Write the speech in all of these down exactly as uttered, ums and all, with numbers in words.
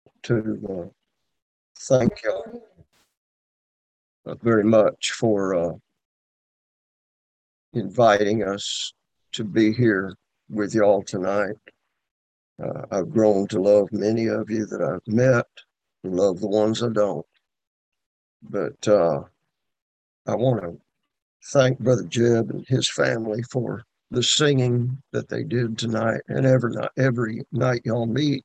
to uh, thank you very much for uh, inviting us to be here with y'all tonight. Uh, I've grown to love many of you that I've met, and love the ones I don't. But uh, I want to thank Brother Jeb and his family for the singing that they did tonight, and every night, every night y'all meet.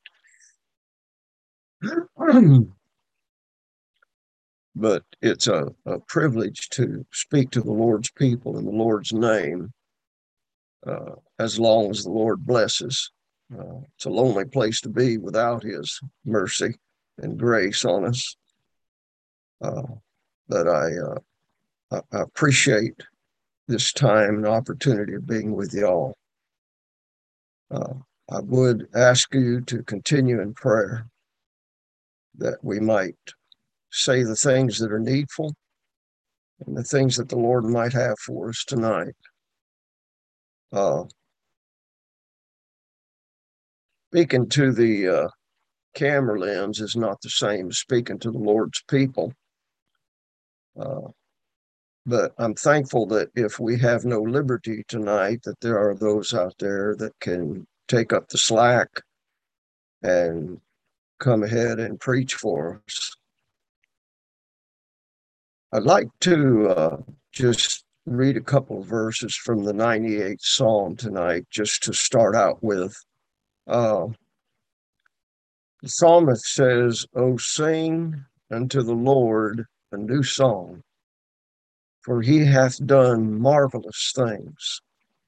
But it's a, a privilege to speak to the Lord's people in the Lord's name, uh, as long as the Lord blesses. Uh, it's a lonely place to be without His mercy and grace on us. Uh, but I, uh, I appreciate this time and opportunity of being with y'all. Uh, I would ask you to continue in prayer that we might say the things that are needful and the things that the Lord might have for us tonight. Uh, speaking to the uh, camera lens is not the same as speaking to the Lord's people. Uh, but I'm thankful that if we have no liberty tonight, that there are those out there that can take up the slack and come ahead and preach for us. I'd like to uh, just read a couple of verses from the ninety-eighth Psalm tonight, just to start out with. Uh, the psalmist says, "O sing unto the Lord a new song, for he hath done marvelous things.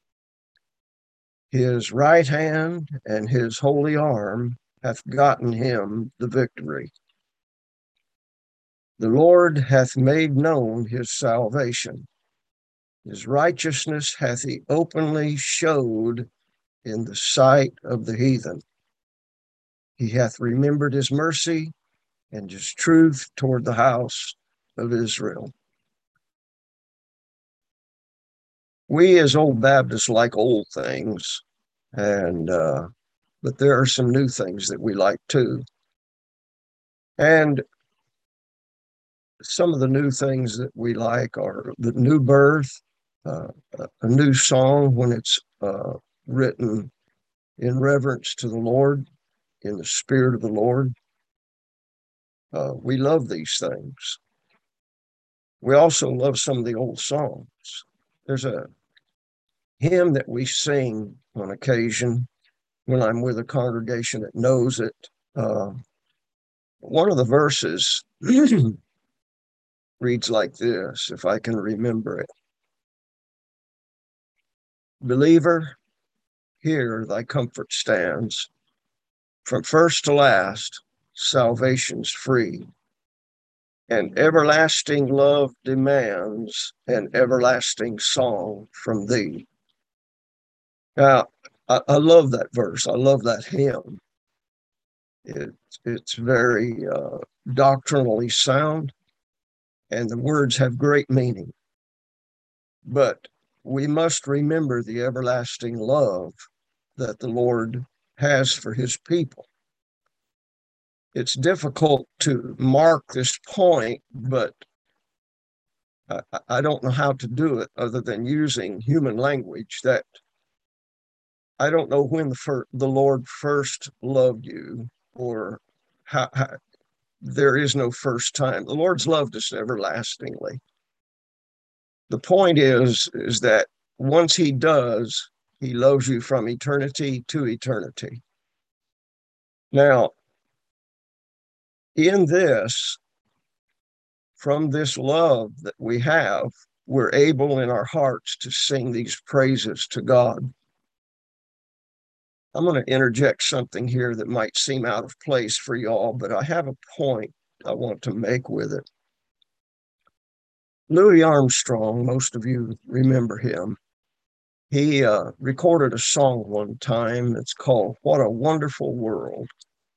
His right hand and his holy arm hath gotten him the victory. The Lord hath made known his salvation. His righteousness hath he openly showed in the sight of the heathen. He hath remembered his mercy and his truth toward the house of Israel." We as old Baptists like old things, and uh, but there are some new things that we like too. And some of the new things that we like are the new birth, uh, a new song when it's uh, written in reverence to the Lord, in the Spirit of the Lord. Uh, we love these things. We also love some of the old songs. There's a hymn that we sing on occasion when I'm with a congregation that knows it. Uh, one of the verses reads like this, if I can remember it: "Believer, here thy comfort stands. From first to last, salvation's free, and everlasting love demands an everlasting song from thee." Now, I, I love that verse. I love that hymn. It, it's very uh, doctrinally sound, and the words have great meaning. But we must remember the everlasting love that the Lord has for his people. It's difficult to mark this point, but I, I don't know how to do it other than using human language. That I don't know when the, fir- the Lord first loved you, or how, how there is no first time. The Lord's loved us everlastingly. The point is, is that once he does, he loves you from eternity to eternity. Now, in this, from this love that we have, we're able in our hearts to sing these praises to God. I'm going to interject something here that might seem out of place for y'all, but I have a point I want to make with it. Louis Armstrong, most of you remember him. He uh, recorded a song one time. It's called "What a Wonderful World."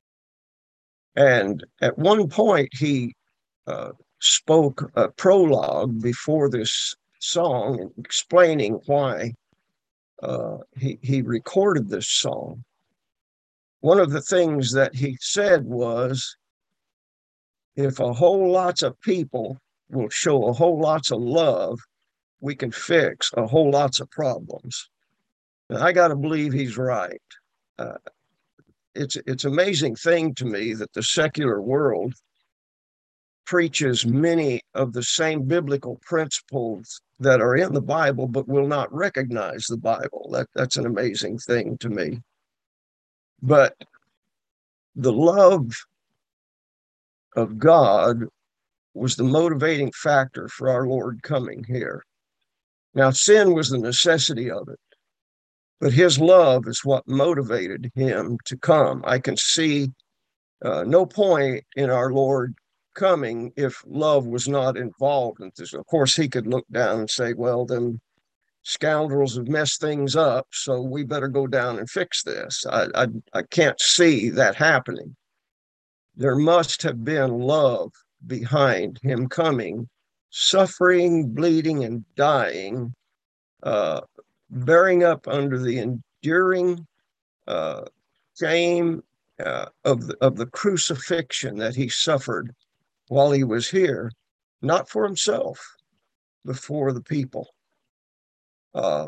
And at one point, he uh, spoke a prologue before this song, explaining why uh, he, he recorded this song. one of the things that he said was, if a whole lots of people will show a whole lots of love, we can fix a whole lots of problems. And I got to believe he's right. Uh, it's it's amazing thing to me that the secular world preaches many of the same biblical principles that are in the Bible, but will not recognize the Bible. That that's an amazing thing to me. But the love of God was the motivating factor for our Lord coming here. Now, sin was the necessity of it, but his love is what motivated him to come. I can see uh, no point in our Lord coming if love was not involved in this. Of course, he could look down and say, well, them scoundrels have messed things up, so we better go down and fix this. I, I, I can't see that happening. There must have been love behind him coming, suffering, bleeding, and dying, uh, bearing up under the enduring uh, shame uh, of, the, of the crucifixion that he suffered while he was here, not for himself, but for the people. Uh,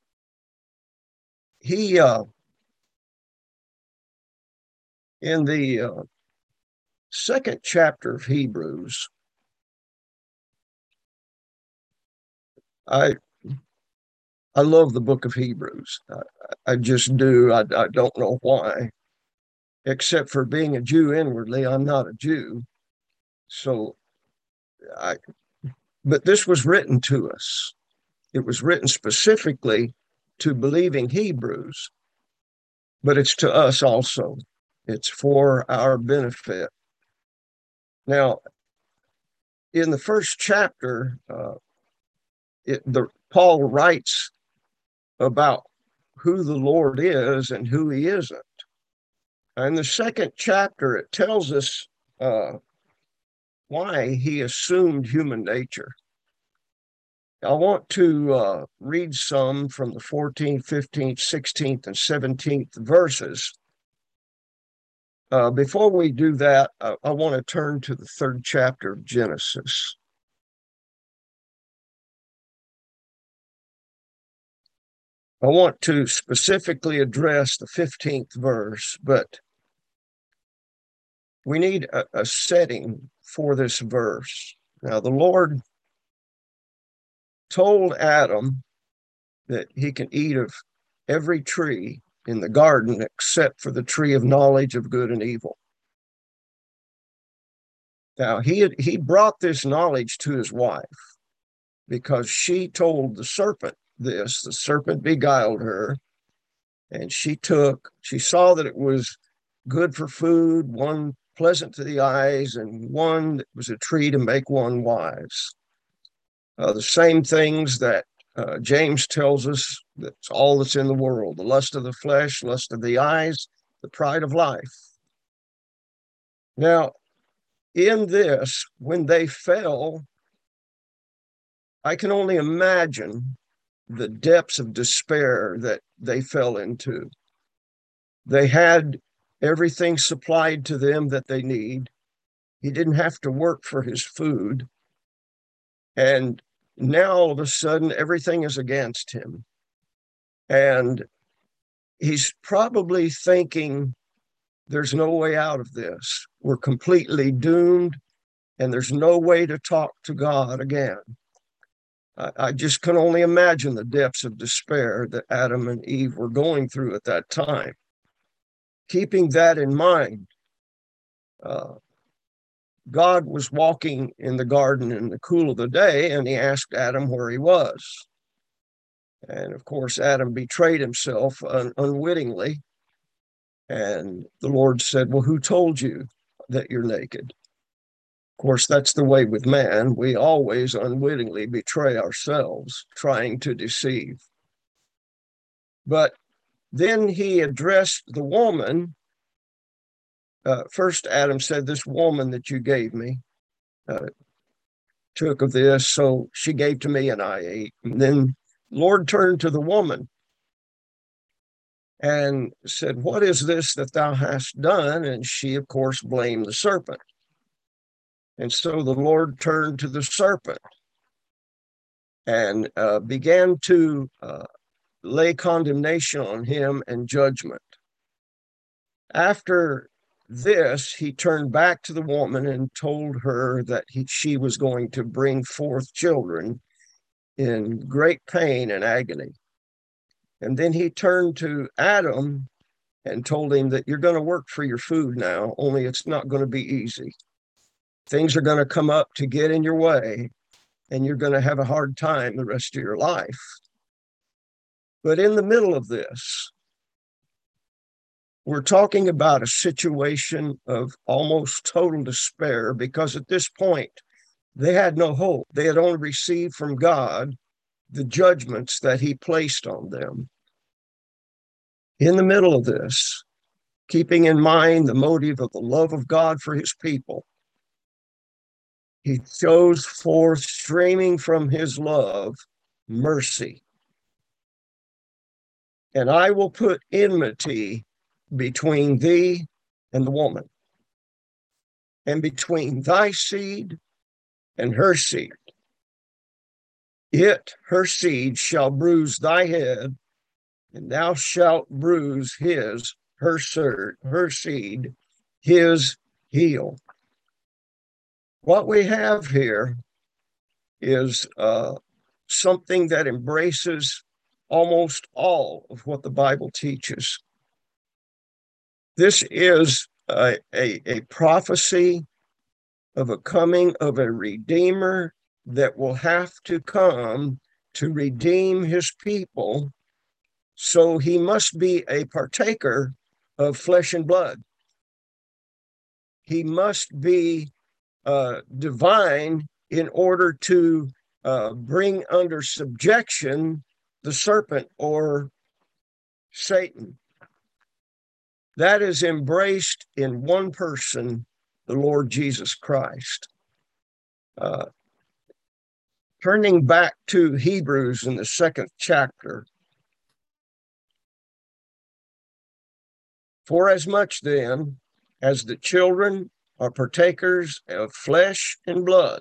he, uh, in the uh, second chapter of Hebrews, I I love the book of Hebrews. I, I just do. I, I don't know why, except for being a Jew inwardly. I'm not a Jew. So I, but this was written to us. It was written specifically to believing Hebrews, but it's to us also. It's for our benefit. Now, in the first chapter, uh, it, the, Paul writes about who the Lord is and who he isn't. In the second chapter, it tells us uh, why he assumed human nature. I want to uh, read some from the fourteenth, fifteenth, sixteenth, and seventeenth verses. Uh, before we do that, I, I want to turn to the third chapter of Genesis. I want to specifically address the fifteenth verse, but we need a, a setting for this verse. Now, the Lord told Adam that he can eat of every tree in the garden except for the tree of knowledge of good and evil. Now, he had, he brought this knowledge to his wife because she told the serpent this. The serpent beguiled her, and she took, she saw that it was good for food, one pleasant to the eyes, and one that was a tree to make one wise. Uh, the same things that uh, James tells us, that's all that's in the world: the lust of the flesh, lust of the eyes, the pride of life. Now, in this, when they fell, I can only imagine the depths of despair that they fell into. They had everything supplied to them that they need. He didn't have to work for his food. And now all of a sudden, everything is against him. And he's probably thinking, there's no way out of this. We're completely doomed, and there's no way to talk to God again. I, I just can only imagine the depths of despair that Adam and Eve were going through at that time. Keeping that in mind, uh, God was walking in the garden in the cool of the day, and he asked Adam where he was. And of course, Adam betrayed himself un- unwittingly. And the Lord said, well, who told you that you're naked? Of course, that's the way with man. We always unwittingly betray ourselves, trying to deceive. But then he addressed the woman. Uh, first, Adam said, this woman that you gave me uh, took of this, so she gave to me and I ate. And then Lord turned to the woman and said, "What is this that thou hast done?" And she, of course, blamed the serpent. And so the Lord turned to the serpent and uh, began to uh, lay condemnation on him and judgment. After this, he turned back to the woman and told her that he, she was going to bring forth children in great pain and agony. And then he turned to Adam and told him that you're going to work for your food now, only it's not going to be easy. Things are going to come up to get in your way, and you're going to have a hard time the rest of your life. But in the middle of this, we're talking about a situation of almost total despair, because at this point, they had no hope. They had only received from God the judgments that he placed on them. In the middle of this, keeping in mind the motive of the love of God for his people, he shows forth, streaming from his love, mercy. And I will put enmity between thee and the woman, and between thy seed and her seed. It, her seed, shall bruise thy head, and thou shalt bruise his, her, her seed, his heel. What we have here is uh, something that embraces almost all of what the Bible teaches. This is a, a, a prophecy of a coming of a Redeemer that will have to come to redeem his people. So he must be a partaker of flesh and blood. He must be uh, divine in order to uh, bring under subjection the serpent or Satan. That is embraced in one person, the Lord Jesus Christ. Uh, turning back to Hebrews in the second chapter. For as much then as the children are partakers of flesh and blood,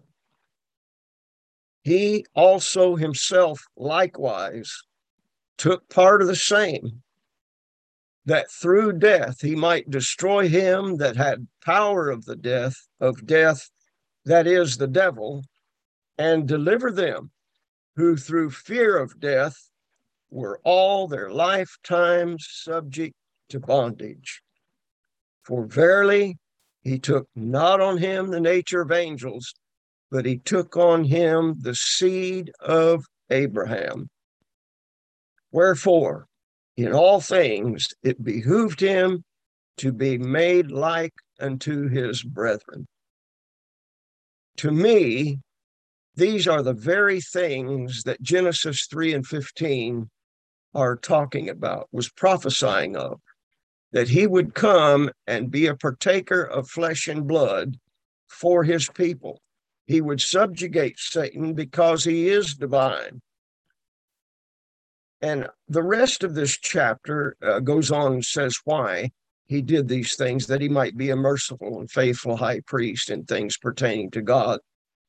he also himself likewise took part of the same, that through death he might destroy him that had power of the death of death, that is the devil, and deliver them who through fear of death were all their lifetime subject to bondage. For verily he took not on him the nature of angels, but he took on him the seed of Abraham. Wherefore, in all things it behooved him to be made like unto his brethren. To me, these are the very things that Genesis three and fifteen are talking about, was prophesying of, that he would come and be a partaker of flesh and blood for his people. He would subjugate Satan because he is divine. And the rest of this chapter uh, goes on and says why he did these things, that he might be a merciful and faithful high priest in things pertaining to God.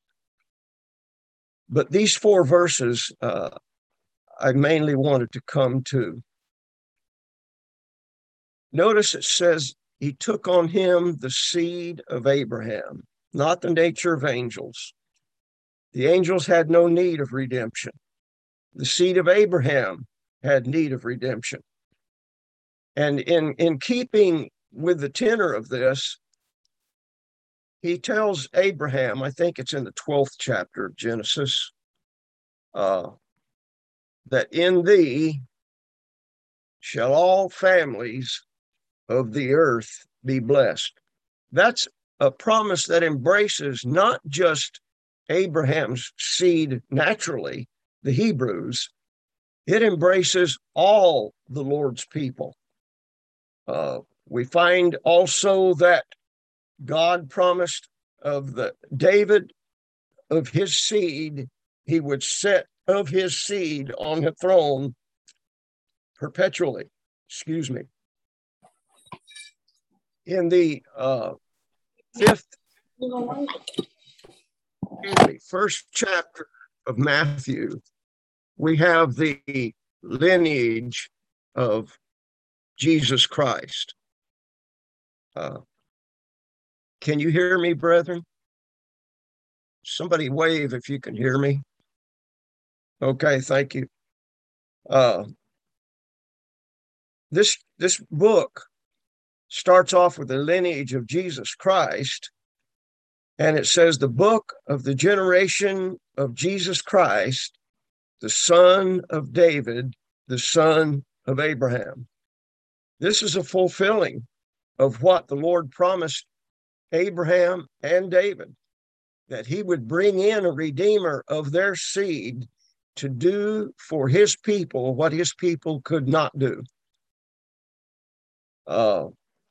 But these four verses, uh, I mainly wanted to come to. Notice it says he took on him the seed of Abraham, not the nature of angels. The angels had no need of redemption. The seed of Abraham had need of redemption. And in, in keeping with the tenor of this, he tells Abraham, I think it's in the twelfth chapter of Genesis, uh, that in thee shall all families of the earth be blessed. That's a promise that embraces not just Abraham's seed naturally, the Hebrews, it embraces all the Lord's people. Uh, we find also that God promised of the David, of his seed, he would set of his seed on the throne perpetually. excuse me, in the uh, fifth, excuse me, first chapter of Matthew, we have the lineage of Jesus Christ. Uh, can you hear me, brethren? Somebody wave if you can hear me. Okay, thank you. Uh, this this book starts off with the lineage of Jesus Christ, and it says the book of the generation of Jesus Christ, the son of David, the son of Abraham. This is a fulfilling of what the Lord promised Abraham and David, that he would bring in a redeemer of their seed to do for his people what his people could not do. Uh,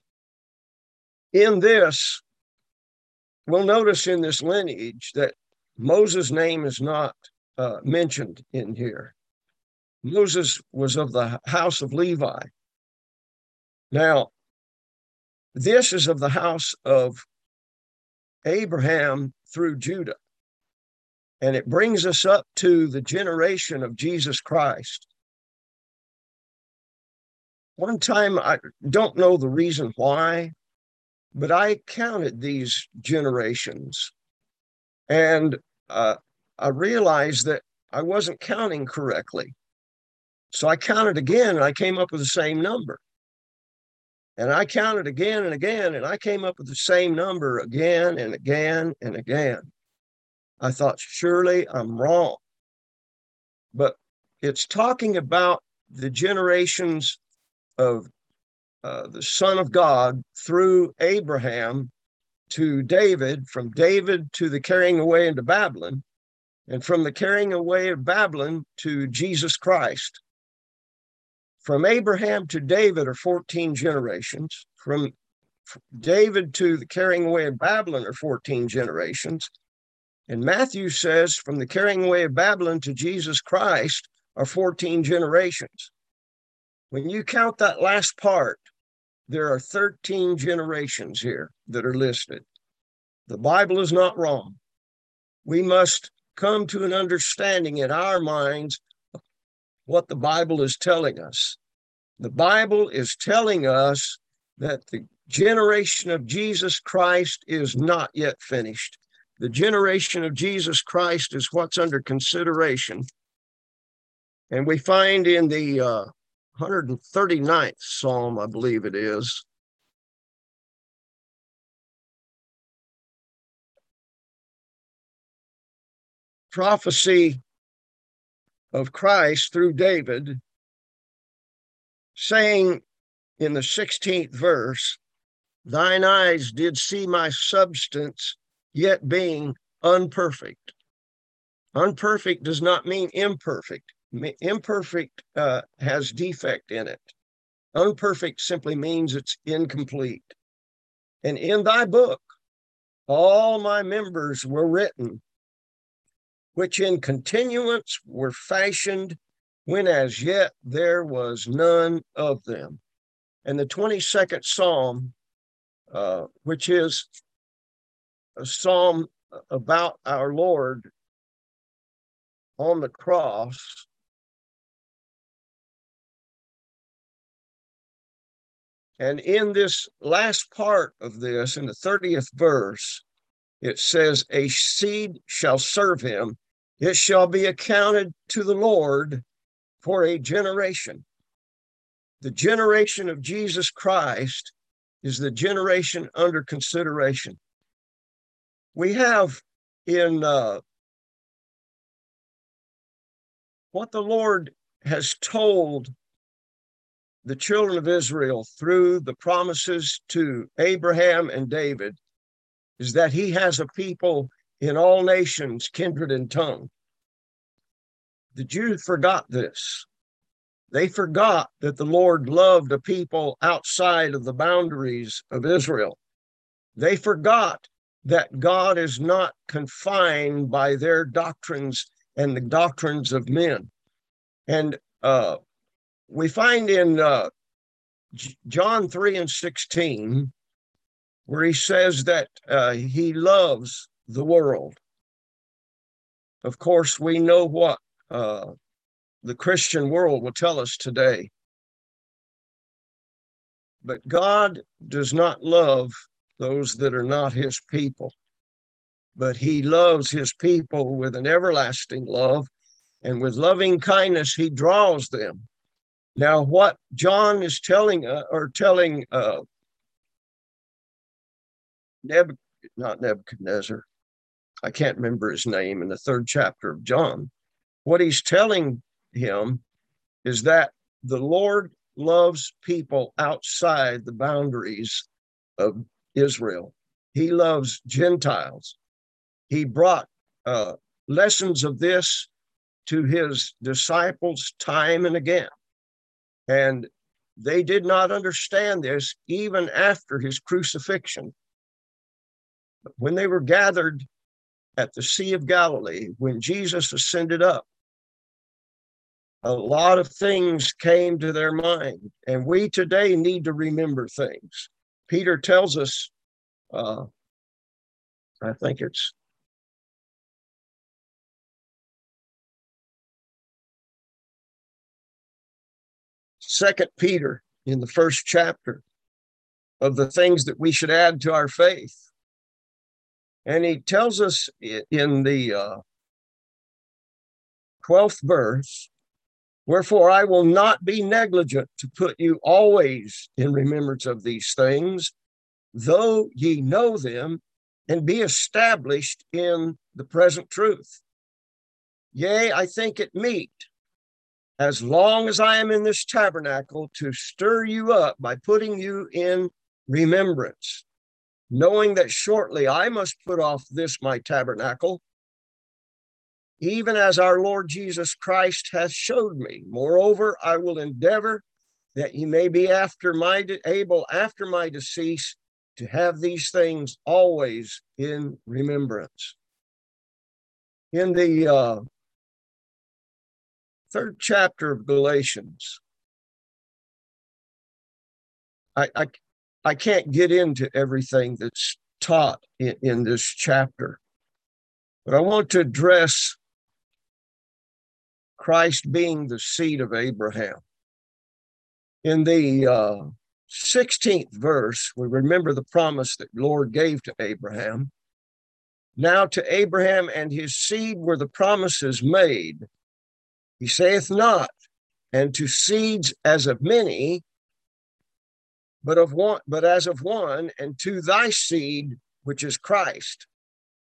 in this, we'll notice in this lineage that Moses' name is not uh, mentioned in here. Moses was of the house of Levi. Now, this is of the house of Abraham through Judah. And it brings us up to the generation of Jesus Christ. One time, I don't know the reason why, but I counted these generations. And uh, I realized that I wasn't counting correctly. So I counted again, and I came up with the same number. And I counted again and again, and I came up with the same number again and again and again. I thought, surely I'm wrong. But it's talking about the generations of uh, the Son of God through Abraham to David, from David to the carrying away into Babylon, and from the carrying away of Babylon to Jesus Christ. From Abraham to David are fourteen generations. From David to the carrying away of Babylon are fourteen generations. And Matthew says from the carrying away of Babylon to Jesus Christ are fourteen generations. When you count that last part, there are thirteen generations here that are listed. The Bible is not wrong. We must come to an understanding in our minds of what the Bible is telling us. The Bible is telling us that the generation of Jesus Christ is not yet finished. The generation of Jesus Christ is what's under consideration. And we find in the uh, one hundred thirty-ninth Psalm, I believe it is, prophecy of Christ through David, saying in the sixteenth verse, "Thine eyes did see my substance, yet being unperfect." Unperfect does not mean imperfect. Imperfect uh, has defect in it. Unperfect simply means it's incomplete. And in thy book, all my members were written, which in continuance were fashioned, when as yet there was none of them. And the twenty-second Psalm, uh, which is a psalm about our Lord on the cross, and in this last part of this, in the thirtieth verse, it says, "A seed shall serve him. It shall be accounted to the Lord for a generation." The generation of Jesus Christ is the generation under consideration. We have in uh, what the Lord has told the children of Israel through the promises to Abraham and David is that he has a people in all nations, kindred and tongue. The Jews forgot this. They forgot that the Lord loved a people outside of the boundaries of Israel. They forgot that God is not confined by their doctrines and the doctrines of men. And uh, we find in uh, John three and sixteen, where he says that uh, he loves the world. Of course, we know what uh, the Christian world will tell us today. But God does not love those that are not his people, but he loves his people with an everlasting love, and with loving kindness he draws them. Now, what John is telling, uh, or telling uh, Neb- not Nebuchadnezzar, I can't remember his name, in the third chapter of John, what he's telling him is that the Lord loves people outside the boundaries of Israel. He loves Gentiles. He brought uh, lessons of this to his disciples time and again. And they did not understand this even after his crucifixion. But when they were gathered at the Sea of Galilee, when Jesus ascended up, a lot of things came to their mind, and we today need to remember things. Peter tells us, uh, I think it's Second Peter in the first chapter, of the things that we should add to our faith. And he tells us in the uh, twelfth verse, wherefore I will not be negligent to put you always in remembrance of these things, though ye know them, and be established in the present truth. Yea, I think it meet, as long as I am in this tabernacle, to stir you up by putting you in remembrance, knowing that shortly I must put off this my tabernacle, even as our Lord Jesus Christ hath showed me. Moreover, I will endeavor that ye may be after my de- able after my decease to have these things always in remembrance. In the uh, third chapter of Galatians, I, I, I can't get into everything that's taught in, in this chapter, but I want to address Christ being the seed of Abraham. In the uh, sixteenth verse, we remember the promise that the Lord gave to Abraham. Now to Abraham and his seed were the promises made. He saith not, and to seeds as of many, but of one, but as of one, and to thy seed, which is Christ.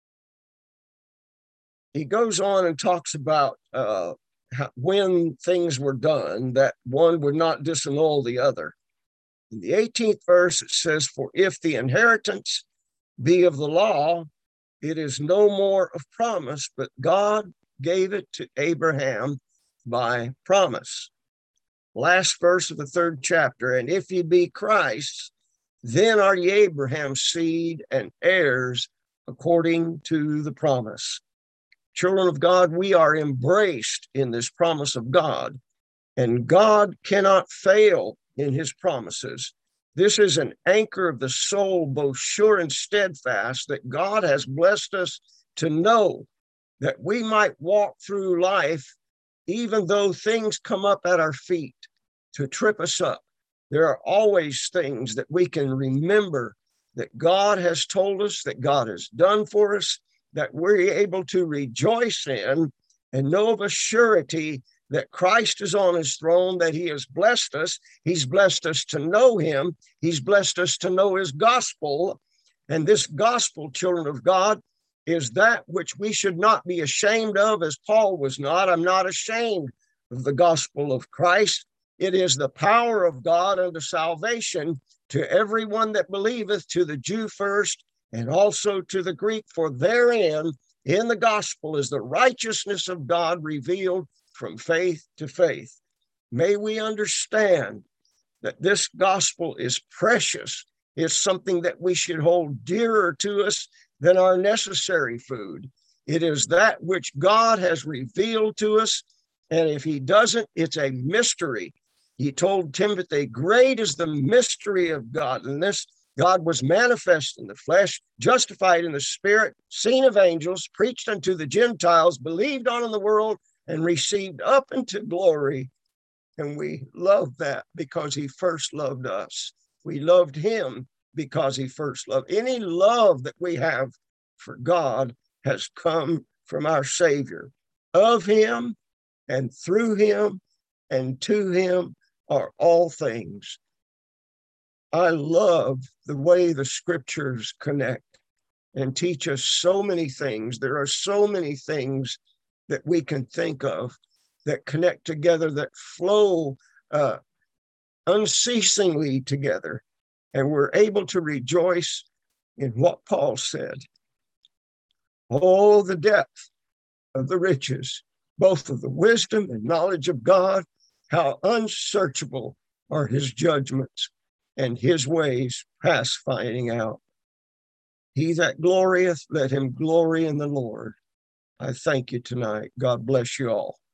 He goes on and talks about uh, how, when things were done, that one would not disannul the other. In the eighteenth verse, it says, for if the inheritance be of the law, it is no more of promise, but God gave it to Abraham by promise. Last verse of the third chapter, and if ye be Christ, then are ye Abraham's seed and heirs according to the promise. Children of God, we are embraced in this promise of God, and God cannot fail in his promises. This is an anchor of the soul, both sure and steadfast, that God has blessed us to know, that we might walk through life even though things come up at our feet to trip us up. There are always things that we can remember that God has told us, that God has done for us, that we're able to rejoice in and know of a surety that Christ is on his throne, that he has blessed us. He's blessed us to know him. He's blessed us to know his gospel. And this gospel, children of God, is that which we should not be ashamed of, as Paul was not. I'm not ashamed of the gospel of Christ. It is the power of God unto salvation to everyone that believeth, to the Jew first, and also to the Greek. For therein, in the gospel, is the righteousness of God revealed from faith to faith. May we understand that this gospel is precious. It's something that we should hold dearer to us than our necessary food. It is that which God has revealed to us, and if he doesn't, it's a mystery. He told Timothy, great is the mystery of godliness. God was manifest in the flesh, justified in the spirit, seen of angels, preached unto the Gentiles, believed on in the world, and received up into glory. And we love that because he first loved us. We loved him because he first loved. Any love that we have for God has come from our Savior. Of him and through him and to him are all things. I love the way the scriptures connect and teach us so many things. There are so many things that we can think of that connect together, that flow uh, unceasingly together. And we're able to rejoice in what Paul said. Oh, the depth of the riches, both of the wisdom and knowledge of God, how unsearchable are his judgments and his ways past finding out. He that glorieth, let him glory in the Lord. I thank you tonight. God bless you all.